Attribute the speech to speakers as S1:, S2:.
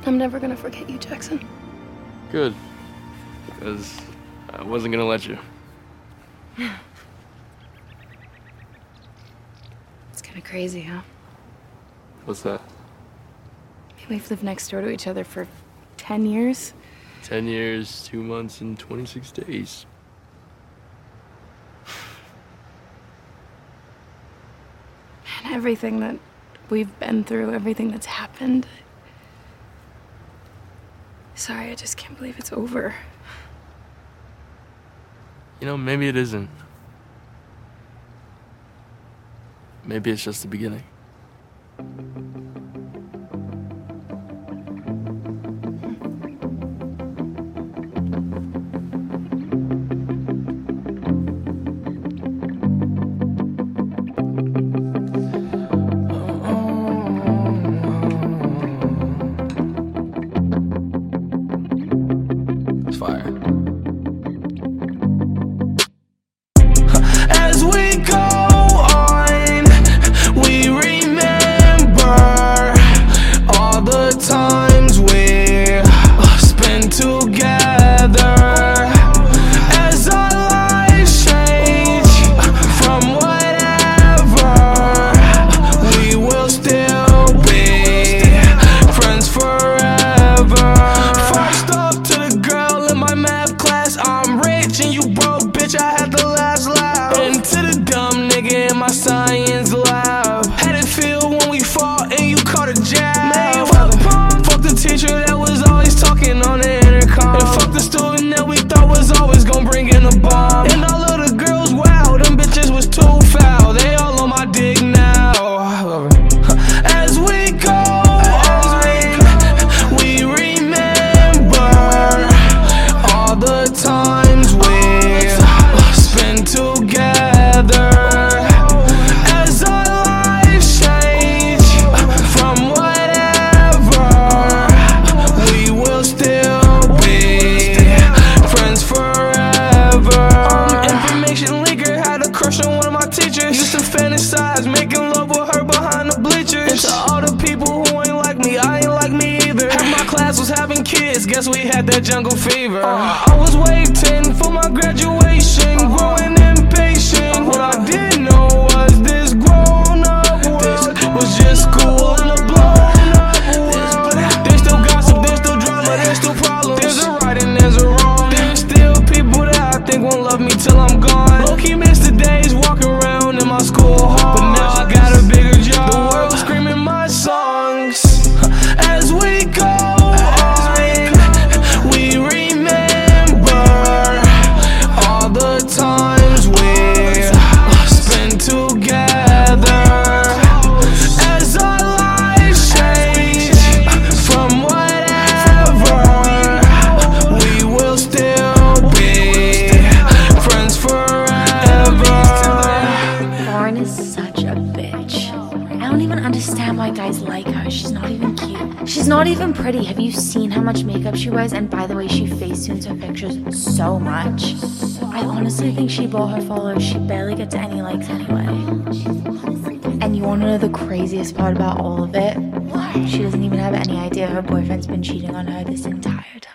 S1: I'm never gonna forget you, Jackson.
S2: Good. Because I wasn't gonna let you.
S1: It's kind of crazy, huh?
S2: What's that?
S1: We've lived next door to each other for 10 years.
S2: 10 years, 2 months, and 26 days.
S1: And everything that we've been through, everything that's happened. Sorry, I just can't believe it's over.
S2: You know, maybe it isn't. Maybe it's just the beginning.
S3: It's fire.
S4: As we go on, we remember all the times we spent together. As our lives change from whatever, we will still be friends forever. First up to the girl in my math class, I'm rich and you broke, bitch, I had the last laugh. And to the dumb nigga in my science lab, had it feel when we fought and you caught a jab. Man, fuck the teacher that was always talking on the intercom, and fuck the student that we thought was always gonna bring in a bomb. And all of the girls, wow, them bitches was too foul. They all on my dick now. I love it. As we go on, we remember all the times we spent together. As our lives change from whatever, we will still be friends forever. Information leaker had a crush on one of my teachers. Used to fantasize making love with her behind the bleachers. And to all the people who ain't like me, I ain't like me either. Half my class was having kids, guess we had that jungle fever. I was waiting for my graduation, growing impatient. What I didn't know was this grown up world was just school and a blown up world. There's still gossip, there's still drama, there's still problems. There's a right and there's a wrong. There's still people that I think won't love me till I'm gone. Low-key miss the days walking around in my school hall, but now I got a bigger job. The world screaming my songs. As we go on, we remember all the times we spent together. As our lives change from whatever, we will still be friends forever.
S5: Lauren is such a bitch. I don't even understand why guys like her. She's not even cute. She's not even pretty. Have you seen how much makeup she wears? And by the way, she facetunes her pictures so much. I honestly think she bought her followers. She barely gets any likes anyway. And you want to know the craziest part about all of it? She doesn't even have any idea her boyfriend's been cheating on her this entire time.